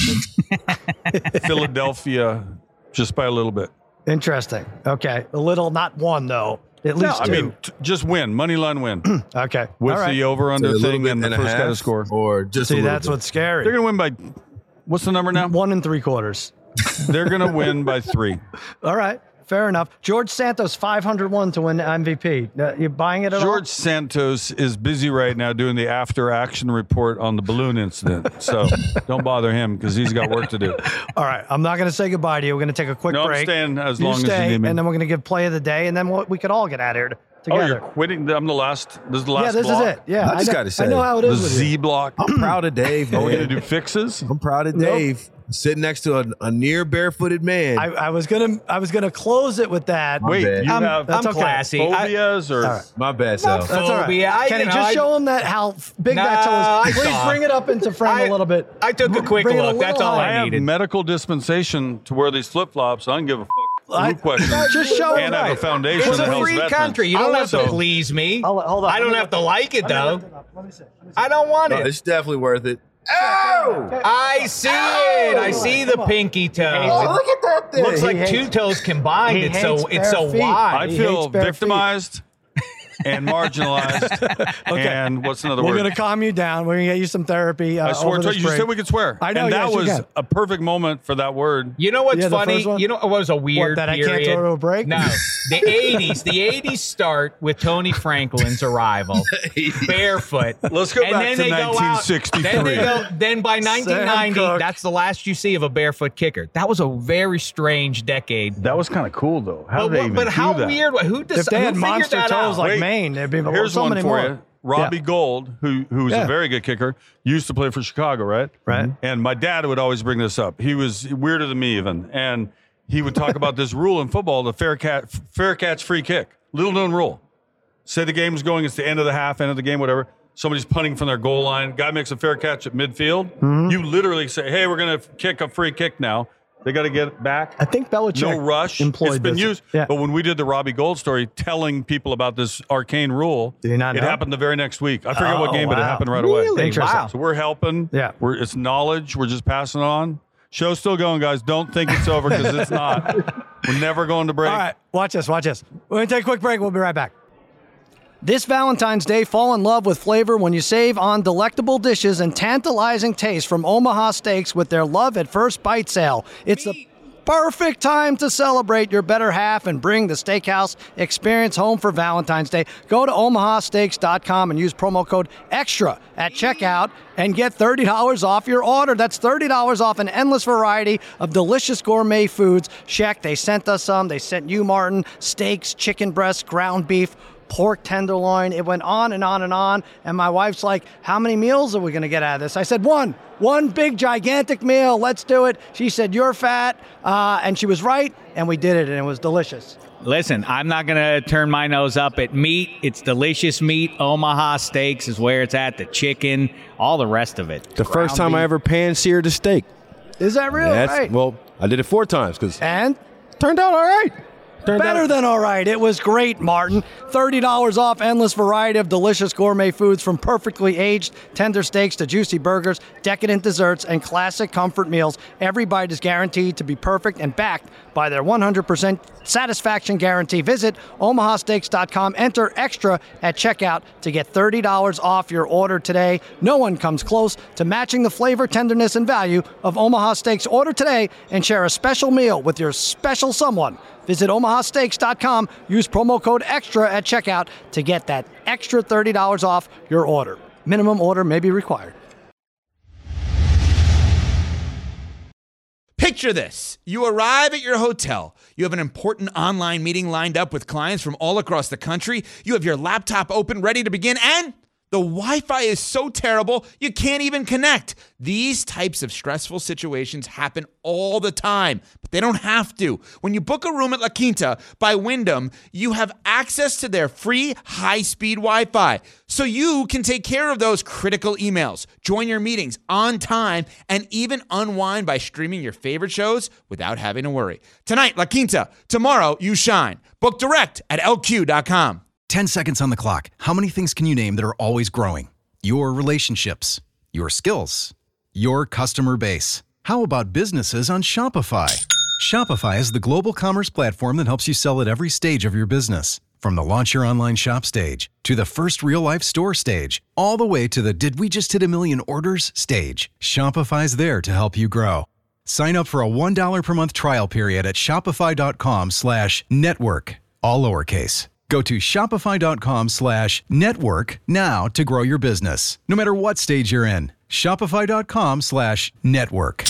said, Philadelphia just by a little bit. Interesting. Okay, a little, not one though. At least two. I mean, just win, money line win. Okay, with all right. the over under thing and the first guy to score, or just see that's what's scary. They're going to win by what's the number now? 1 3/4. They're going to win by 3. All right. Fair enough. George Santos, 501 to win MVP. You buying it at all? George Santos is busy right now doing the after-action report on the balloon incident. So don't bother him because he's got work to do. All right. I'm not going to say goodbye to you. We're going to take a quick break. I'm staying as long as you need me. And then we're going to give play of the day, and then we could all get out of here together. Oh, you're quitting? I'm the last. This is the last Yeah, this block? is it. Yeah, I just got to say. I know how it is The with Z you. block. I'm proud of Dave. Are we man. going to do fixes? I'm proud of Dave. Sitting next to a near barefooted man. I was gonna close it with that. Wait, bad. you I'm have okay. classy. phobias or? right. My bad, Sal. That's all right. Phobia. Can you just show him how big that toe is? I Please saw. bring it up into frame a little bit. I took a quick Bring it a look. little That's all higher. I I have needed. medical dispensation to wear these flip-flops. I don't give a fuck. Who questions? Just show him And I have a that. foundation It's that a helps free veterans. country. You don't have to So- please me. Hold on. I don't have to like it, though. I don't want No, it. it's definitely worth it. Oh! I see it. I see the pinky toe. Look at that thing. Looks like He two hates- toes combined. he It's so hates bare feet. I wide. He feel hates bare feet. victimized and marginalized. And what's another We're word? going to calm you down. We're going to get you some therapy. I swear over to this you, you break. said we could swear. I know, and that yes, you was can. a perfect moment for that word. You know what's Yeah, the funny? first one? You know what was a weird that I period? can't throw to a break? No. The 80s. The 80s start with Tony Franklin's arrival. Barefoot. Let's go And back then to they go out. 1963. Then by 1990, Cooke. that's the last you see of a barefoot kicker. That was a very strange decade. That was kind of cool, though. How But, did they even but do how that? weird? Who If decided? they had Who figured monster that toes out? like Wait, Maine, there'd be Here's so one many for more. you. Robbie Yeah. Gold, who's Yeah. a very good kicker, used to play for Chicago, right? Right. And my dad would always bring this up. He was weirder than me even. And he would talk about this rule in football, the fair catch, free kick. Little known rule. Say the game's going, it's the end of the half, end of the game, whatever. Somebody's punting from their goal line. Guy makes a fair catch at midfield. Mm-hmm. You literally say, hey, we're going to kick a free kick now. They got to get it back. I think Belichick No rush. employed It's been this. used. Yeah. But when we did the Robbie Gold story telling people about this arcane rule, Did he not it know? happened the very next week. I forget what Oh, game, but it wow. happened right Really? away. Interesting. Wow. So we're helping. Yeah. It's knowledge. We're just passing it on. Show's still going, guys. Don't think it's over because it's not. We're never going to break. All right, watch this. We're going to take a quick break. We'll be right back. This Valentine's Day, fall in love with flavor when you save on delectable dishes and tantalizing taste from Omaha Steaks with their Love at First Bite sale. It's the perfect time to celebrate your better half and bring the steakhouse experience home for Valentine's Day. Go to omahasteaks.com and use promo code EXTRA at checkout and get $30 off your order. That's $30 off an endless variety of delicious gourmet foods. Check, they sent us some. They sent you, Martin, steaks, chicken breasts, ground beef. pork tenderloin. It went on and on and on. And my wife's like, how many meals are we going to get out of this? I said, one big gigantic meal. Let's do it. She said, you're fat. And she was right. And we did it. And it was delicious. Listen, I'm not going to turn my nose up at meat. It's delicious meat. Omaha Steaks is where it's at. The chicken, all the rest of it. The first time I ever pan-seared a steak. Is that real? Right. Well, I did it 4 times and turned out all right. Better than all right. It was great, Martin. $30 off endless variety of delicious gourmet foods, from perfectly aged tender steaks to juicy burgers, decadent desserts, and classic comfort meals. Every bite is guaranteed to be perfect and backed by their 100% satisfaction guarantee. Visit omahasteaks.com. Enter extra at checkout to get $30 off your order today. No one comes close to matching the flavor, tenderness, and value of Omaha Steaks. Order today and share a special meal with your special someone. Visit omahasteaks.com. Use promo code EXTRA at checkout to get that extra $30 off your order. Minimum order may be required. Picture this. You arrive at your hotel. You have an important online meeting lined up with clients from all across the country. You have your laptop open, ready to begin, and the Wi-Fi is so terrible, you can't even connect. These types of stressful situations happen all the time, but they don't have to. When you book a room at La Quinta by Wyndham, you have access to their free high-speed Wi-Fi, so you can take care of those critical emails, join your meetings on time, and even unwind by streaming your favorite shows without having to worry. Tonight, La Quinta. Tomorrow, you shine. Book direct at lq.com. 10 seconds on the clock. How many things can you name that are always growing? Your relationships, your skills, your customer base. How about businesses on Shopify? Shopify is the global commerce platform that helps you sell at every stage of your business. From the launch your online shop stage, to the first real-life store stage, all the way to the did we just hit 1 million orders stage. Shopify's there to help you grow. Sign up for a $1 per month trial period at shopify.com/network, all lowercase. Go to shopify.com/network now to grow your business, no matter what stage you're in. Shopify.com/network.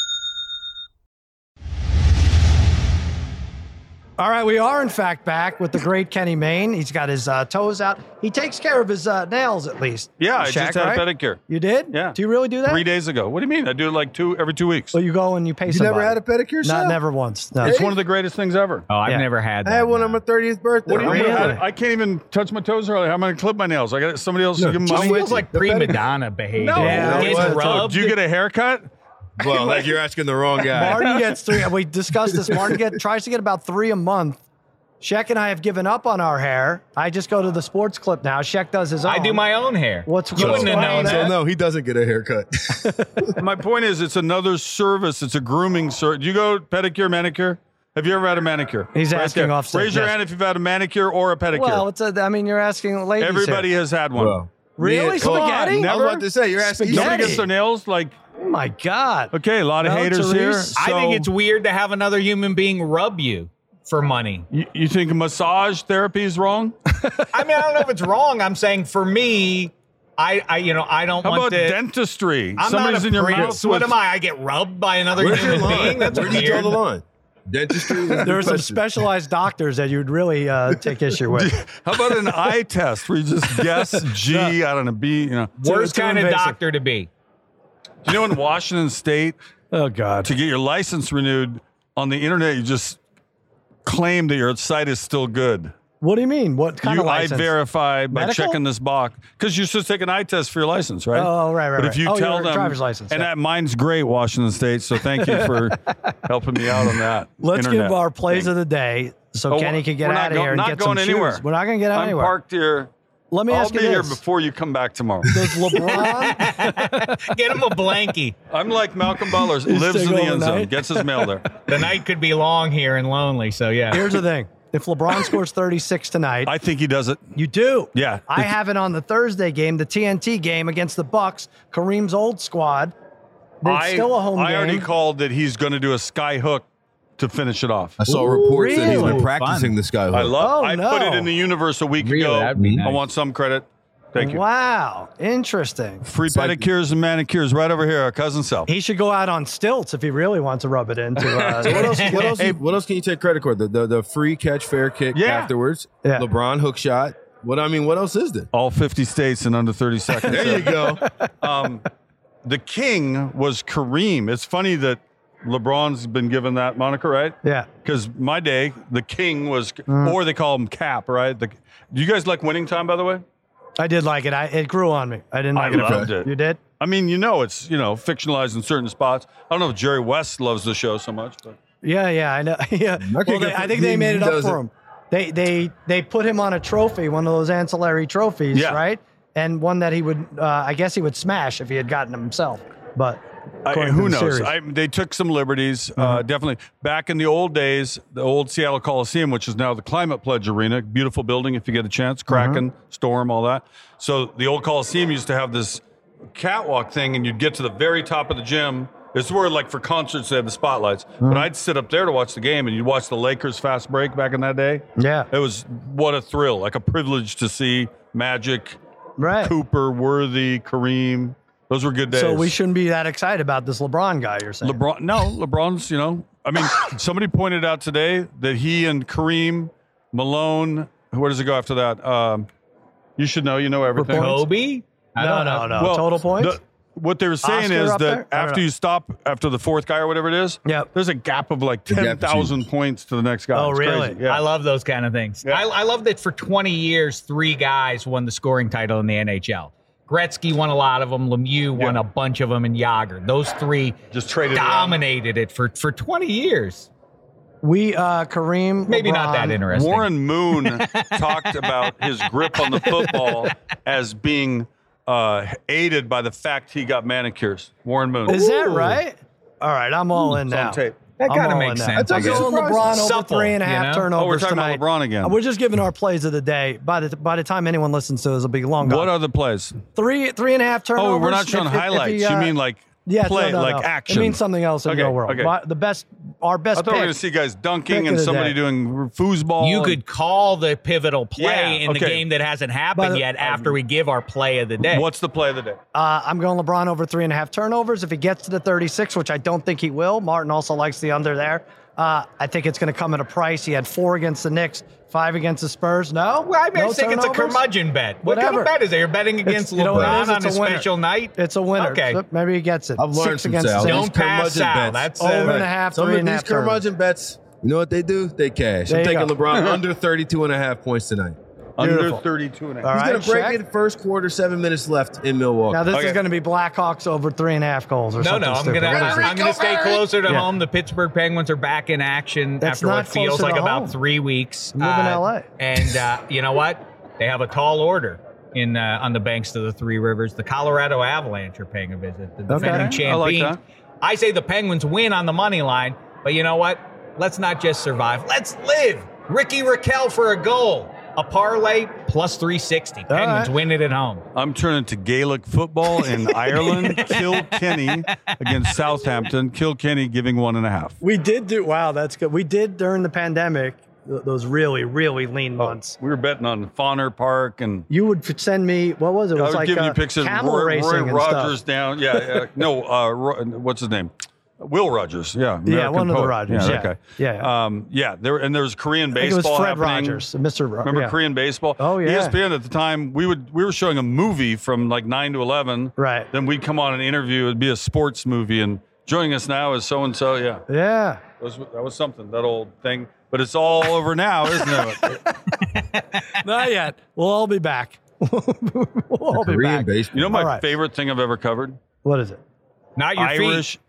All right, we are in fact back with the great Kenny Mayne. He's got his toes out. He takes care of his nails at least. Yeah, I Shaq, just had right? a pedicure. You did? Yeah. Do you really do that? 3 days ago. What do you mean? I do it like every 2 weeks. Well, you go and you pay You somebody. never had a pedicure, Sal? Not never once. No. It's one of the greatest things ever. Oh, I've Yeah. never had that. I had one on my 30th birthday. What do you mean? Really? I can't even touch my toes early. How am I going to clip my nails? I got somebody else to give them It money. feels like prima donna behavior. No. Yeah, Gets it was. rubbed. Do you get a haircut? Well, like you're asking the wrong guy. Martin gets 3. We discussed this. Martin tries to get about 3 a month. Shaq and I have given up on our hair. I just go to the sports clip now. Shaq does his own. I do my own hair. What's You wouldn't have known So that. no, he doesn't get a haircut. My point is, it's another service. It's a grooming service. Do you go pedicure, manicure? Have you ever had a manicure? He's asking there. off stage, Raise your yes. hand if you've had a manicure or a pedicure. Well, I mean, you're asking ladies. Everybody here. has had one. Well, Really? Come on. Spaghetti? I was Never? about to say, you're asking. Spaghetti. Nobody gets their nails like. Oh my God. Okay, a lot of No, haters here. Therese? I think So- it's weird to have another human being rub you for money. You think massage therapy is wrong? I mean, I don't know if it's wrong. I'm saying for me, I don't How want about to. dentistry? I'm Somebody's not a in your prince. mouth. What with- am I? I get rubbed by another Where's your human line? being? That's Where do you draw weird. the line? Dentistry? There are some specialized doctors that you'd really take issue with. How about an eye test where you just guess G, I don't know, B, you know? Worst Too kind of invasive. doctor to be. You know, in Washington State, Oh God. to get your license renewed on the internet, you just claim that your site is still good. What do you mean? What kind You of license? verify by Medical? checking this box because you should take an eye test for your license, right? Oh, right. But if you tell your them, driver's license. and yeah. mine's great, Washington State. So thank you for helping me out on that. Let's internet give our plays thing. of the day so Oh, Kenny can get we're not out of go- here and not get going some anywhere. shoes. We're not going to get out I'm anywhere. parked here. Let me I'll ask be you here this: before you come back tomorrow. Does LeBron? Get him a blankie. I'm like Malcolm Butler, He's lives in staying the end zone, overnight? gets his mail there. The night could be long here and lonely. So yeah. Here's the thing: if LeBron scores 36 tonight, I think he does it. you do. Yeah. I have it on the Thursday game, the TNT game against the Bucks, Kareem's old squad. It's still a home I game. already called that he's going to do a sky hook to finish it off. I saw reports that he's really? been practicing the sky hook. I love. Oh, I no. put it in the universe a week Really? ago. That'd be I nice. want some credit. Thank you. Wow, interesting. Free like- pedicures and manicures right over here, our cousin Sal. He should go out on stilts if he really wants to rub it into. What else can you take credit for? The free catch, fair kick Yeah. afterwards. Yeah. LeBron hook shot. What else is there? All 50 states in under 30 seconds. There you go. The king was Kareem. It's funny that LeBron's been given that moniker, right? Yeah. Because my day, the king was, or they call him Cap, right? Do you guys like Winning Time, by the way? I did like it. It grew on me. I didn't like it. loved it. You did? I mean, it's, fictionalized in certain spots. I don't know if Jerry West loves the show so much, but. Yeah, I know. Yeah. Well, I think they made it up for him. They put him on a trophy, one of those ancillary trophies, right? And one that he would, I guess he would smash if he had gotten them himself. But who knows? They took some liberties. Definitely. Back in the old days, the old Seattle Coliseum, which is now the Climate Pledge Arena, beautiful building if you get a chance, Kraken, Storm, all that. So the old Coliseum used to have this catwalk thing, and you'd get to the very top of the gym. It's where, like, for concerts, they had the spotlights. But I'd sit up there to watch the game, and you'd watch the Lakers fast break back in that day. Yeah. It was, what a thrill. Like a privilege to see Magic, right. Cooper, Worthy, Kareem. Those were good days. So we shouldn't be that excited about this LeBron guy, you're saying? LeBron's, I mean, somebody pointed out today that he and Kareem, Malone, where does it go after that? You should know. You know everything. Kobe? No. Well, total points? What they were saying Oscar is up that there? after you stop, after the fourth guy or whatever it is, there's a gap of like 10,000 points to the next guy. Oh, It's really? crazy. Yeah. I love those kind of things. Yeah. I love that for 20 years, 3 guys won the scoring title in the NHL. Gretzky won a lot of them. Lemieux won a bunch of them, and Yager. Those 3 just traded dominated it for 20 years. Kareem, maybe LeBron, not that interesting. Warren Moon talked about his grip on the football as being aided by the fact he got manicures. Warren Moon. Is that right? All right, I'm all in It's now. on tape. That kind of makes sense. I'm going LeBron over Supple, 3.5 turnovers we're talking tonight. about LeBron again. We're just giving our plays of the day. By the time anyone listens to this, it'll be long gone. What are the plays? 3.5 turnovers. Oh, we're not showing highlights. You mean like play, like action? It means something else in your world. Okay. Our best I thought we were pick. going to see guys dunking Pick and of the somebody day. doing foosball. You could call the pivotal play in the okay. game that hasn't happened yet after we give our play of the day. What's the play of the day? I'm going LeBron over 3.5 turnovers. If he gets to the 36, which I don't think he will, Martin also likes the under there. I think it's going to come at a price. He had 4 against the Knicks, 5 against the Spurs. No, Well, I no think it's a turnovers? curmudgeon bet. What kind Whatever. of bet is it? You're betting against You know what it LeBron is? on It's a a winner. special night? It's a winner. Okay. So maybe he gets it. I've learned 6 from against Sal. the These Don't pass curmudgeon out. bets. That's Over and a half, Some of 3.5 these curmudgeon bets, you know what they do? They cash. There I'm you taking go. LeBron under 32.5 points tonight. Under Beautiful. 32 and a half. All He's right, going to break Shaq? it first quarter, 7 minutes left in Milwaukee. Now this Okay. is going to be Blackhawks over 3.5 goals or No, something I'm stupid. gonna What is it? stay closer to Yeah. home. The Pittsburgh Penguins are back in action That's after not what feels closer like to about home. 3 weeks. You live in LA. And you know what? They have a tall order in on the banks of the 3 rivers. The Colorado Avalanche are paying a visit. The defending I like champions. that. I say the Penguins win on the money line, but you know what? Let's not just survive. Let's live. Ricky Raquel for a goal. A parlay plus 360. Penguins right. win it at home. I'm turning to Gaelic football in Ireland. Kilkenny against Southampton. Kilkenny giving 1.5. We did do, wow, that's good. We did during the pandemic, those really, really lean months. We were betting on Fauner Park and You would send me, what was it? It I was was like giving you pics of camel Roy racing and Rogers stuff. down. Yeah, no, what's his name? Will Rogers. Yeah, Yeah, American one of the poet. Rogers. Yeah. Okay. Yeah. There was Korean I think it baseball was Fred happening. Rogers, Mr. Remember yeah. Korean baseball? Oh, yeah. ESPN at the time, we were showing a movie from like 9 to 11. Right. Then we'd come on an interview. It'd be a sports movie, and joining us now is so and so. Yeah, Yeah. that was something, that old thing. But it's all over now, isn't it? Not yet. We'll all be back. We'll all be Korean back. baseball. You know my All right. favorite thing I've ever covered? What is it? Not your feet. Irish.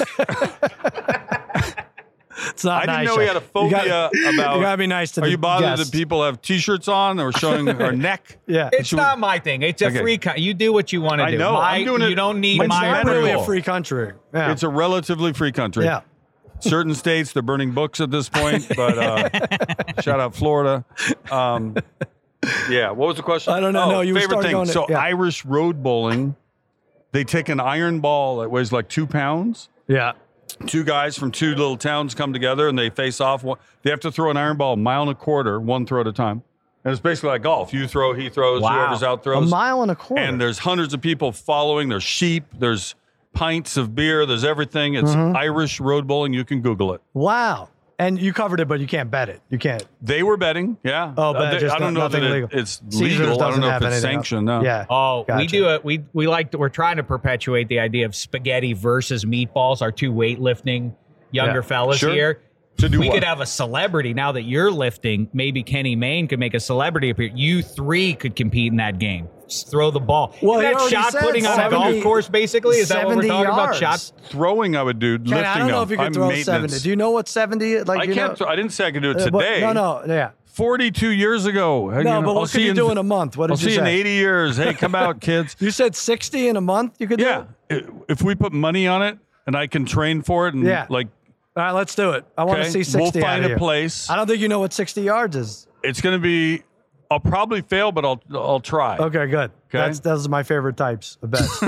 It's not I nice. didn't know he had a phobia about. You gotta be nice to Are the you bothered guests. that people have T-shirts on or showing our neck? Yeah. It's not my thing. It's a Okay. free. You do what you want to I do. know. I'm doing You it- don't need It's It's my not really a approval. free country. Yeah. It's a relatively free country. yeah. Certain states they're burning books at this point, but shout out Florida. Yeah. What was the question? I don't know. No, you were favorite starting thing. going to- So yeah. Irish road bowling. They take an iron ball that weighs like 2 pounds. Yeah. 2 guys from 2 little towns come together and they face off. They have to throw an iron ball 1.25 miles, 1 throw at a time. And it's basically like golf. You throw, he throws, Wow. whoever's out A throws. 1.25 miles. And there's hundreds of people following. There's sheep. There's pints of beer. There's everything. It's Irish road bowling. You can Google it. Wow. And you covered it, but you can't bet it. You can't. They were betting, yeah. Oh, but I don't know that it's legal. I don't know if it's sanctioned. No. Yeah. Oh, Gotcha. we do it. We like. We're trying to perpetuate the idea of spaghetti versus meatballs. Our two weightlifting younger fellas Sure. here. To do we what? could have a celebrity now that you're lifting. Maybe Kenny Mayne could make a celebrity appear. You three could compete in that game. Just throw the ball. Well, Isn't he that already shot said putting on a 70 golf course, basically? Is that what we're 70 talking about? yards. Shot. Throwing, I would do. Ken, Lifting, I don't know if you could I'm throw maintenance. 70. Do you know what 70? Like I you can't. know? I didn't say I could do it But- today. no, yeah. 42 years ago. No, but what could you do in a month? What did I'll you see you in say? 80 years. Hey, come out, kids. You said 60 in a month. You could do Yeah. it? If we put money on it and I can train for it and Yeah. like, All right, let's do it. I want to okay, see 60 we'll out find of a you. place. I don't think you know what 60 yards is. It's going to be, I'll probably fail, but I'll try. Okay, good. Okay. Those are my favorite types of bets.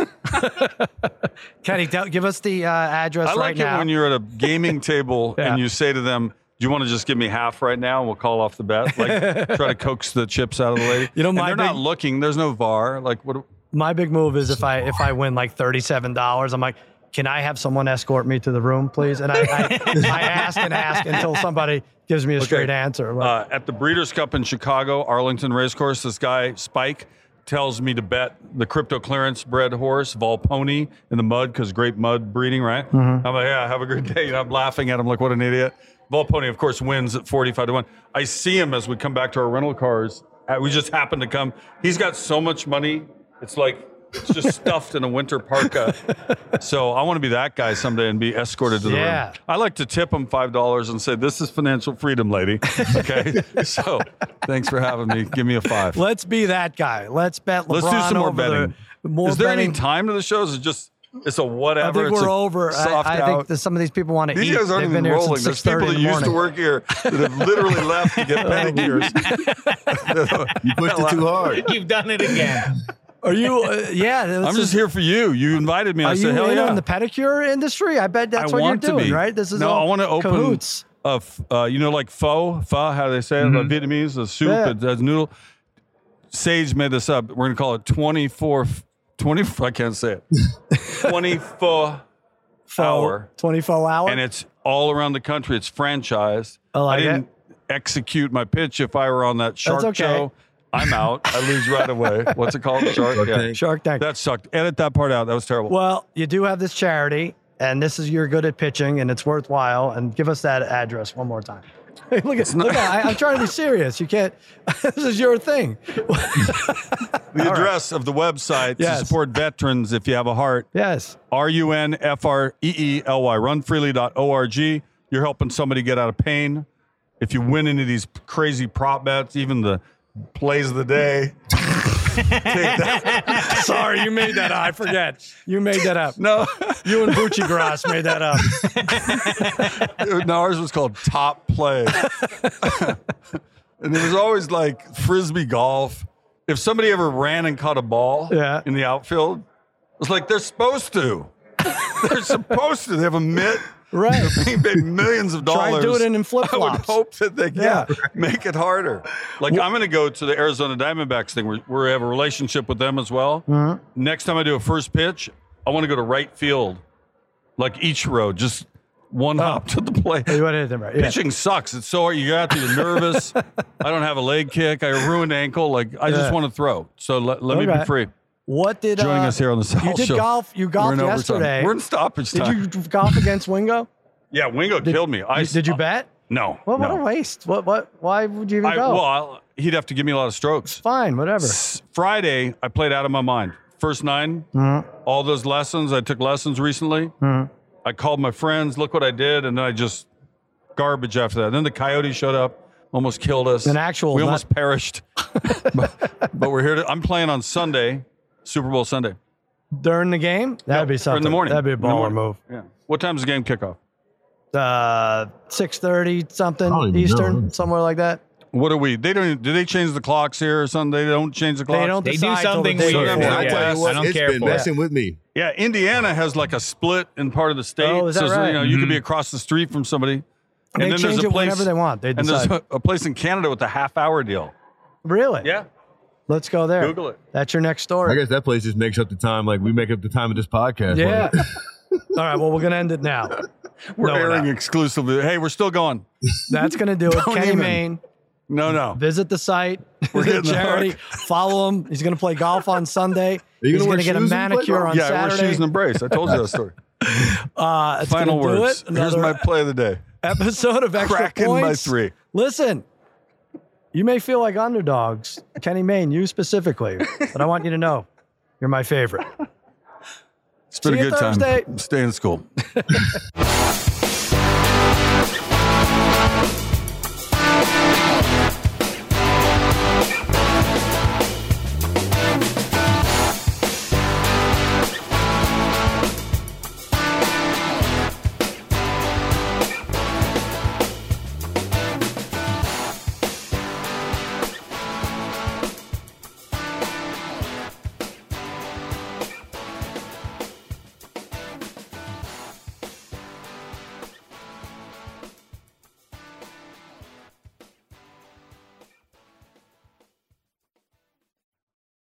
Kenny, give us the address I like right now. it when you're at a gaming table Yeah. and you say to them, do you want to just give me half right now and we'll call off the bet? Like try to coax the chips out of the lady. You know, and my they're not big- looking. There's no VAR. Like what? My big move is if I win like $37, I'm like, can I have someone escort me to the room, please? And I ask and ask until somebody gives me a straight answer. Like, At the Breeders' Cup in Chicago, Arlington Racecourse, this guy, Spike, tells me to bet the crypto clearance bred horse, Volponi, in the mud because great mud breeding, right? Mm-hmm. I'm like, yeah, have a good day. And I'm laughing at him like, what an idiot. Volponi, of course, wins at 45-1. I see him as we come back to our rental cars. We just happen to come. He's got so much money. It's like, it's just stuffed in a winter parka. So I want to be that guy someday and be escorted to the Yeah. room. I like to tip him $5 and say, this is financial freedom, lady. Okay? So thanks for having me. Give me a 5. let's be that guy. Let's bet LeBron Let's do some more over betting. More is there betting. any time to the shows? It's a whatever. I think it's we're a over. Soft I out. think that some of these people want to eat. These guys aren't They've been even here rolling. since There's people 6:30 that in the used to morning. work here that have literally left to get pedicures. You pushed it too hard. You've done it again. Are you? Yeah. I'm just here for you. You invited me. Are I you said, hell in yeah. on the pedicure industry? I bet that's I what want you're doing, to be. right? This is no, all I want to open cahoots. you know, like pho, how do they say it? Like Vietnamese, the soup, Yeah. it has noodle. Sage made this up. We're going to call it 20, I can't say it. 24 hour. 24 hour. And it's all around the country. It's franchised. I like didn't execute my pitch. If I were on that Shark okay. Show, I'm out. I lose right away. What's it called? Shark Tank. Shark Tank. That sucked. Edit that part out. That was terrible. Well, you do have this charity, and this is you're good at pitching, and it's worthwhile. And give us that address one more time. look at I'm trying to be serious. You can't. This is your thing. The address of the website Yes. to support veterans if you have a heart. Yes. RUNFREELY, runfreely.org. You're helping somebody get out of pain. If you win any of these crazy prop bets, even the plays of the day, take that. Sorry, you made that up. I forget. You made that up. No, You and Bucci Grass made that up. no, ours was called Top Play. And it was always like Frisbee golf. If somebody ever ran and caught a ball in the outfield, it was like they're supposed to. They're supposed to. They have a mitt. Right. They're being paid millions of Try dollars. to do it in flip I would flops. hope that they can make it harder. Like I'm going to go to the Arizona Diamondbacks thing. We have a relationship with them as well. Mm-hmm. Next time I do a first pitch, I want to go to right field, like Ichiro, just one hop to the plate. You want anything right? Yeah. Pitching sucks. It's so hard. You got to. You're nervous. I don't have a leg kick. I ruined ankle. Like I just want to throw. So let me be free. What did Joining us here on the Sal You did Show. golf. You We're golfed in overtime. yesterday. We're in stoppage time. Did you golf against Wingo? Yeah, Wingo killed me. Did you bet? No. Well, no. what a waste. What? Why would you even go? Well, he'd have to give me a lot of strokes. Fine, whatever. Friday, I played out of my mind. First 9, all those lessons. I took lessons recently. I called my friends. Look what I did, and then I just garbage after that. Then the coyote showed up, almost killed us. An actual. We almost perished. but we're here. I'm playing on Sunday, Super Bowl Sunday. During the game? That'd be Or something. in the morning. That'd be a In the baller morning. move. Yeah. What time does the game kick off? 6:30 something don't even Eastern, know. somewhere like that. What are we? They don't. Do they change the clocks here or something? They don't change the clocks. They don't They do decide till the something day weird. before. Yeah, I tell you what, I don't it's care been for it. messing with me. Yeah, Indiana has like a split in part of the state. Oh, is that so right? you know, you could be across the street from somebody. They then change there's a it place, whenever they want. They and there's decide. a place in Canada with a half-hour deal. Really? Yeah, Let's go there. Google it. That's your next I story. guess that place just makes up the time like we make up the time of this podcast. Yeah. Like, All right. Well, we're gonna end it now. We're No, we're airing not. exclusively. Hey, we're still going. That's going to do it. Don't Kenny even. Mayne. No. Visit the site. We're getting the charity. hook. Follow him. He's going to play golf on Sunday. you He's gonna going wear to get a shoes when you play manicure golf? on Yeah, I wear Saturday. shoes and a brace. I told you that story. It's Final gonna do words. it. Here's Another my play of the day. episode of Extra Cracking Points. by 3. Listen, you may feel like underdogs. Kenny Mayne, you specifically. But I want you to know you're my favorite. It's been See a you good Thursday. time. Stay in school.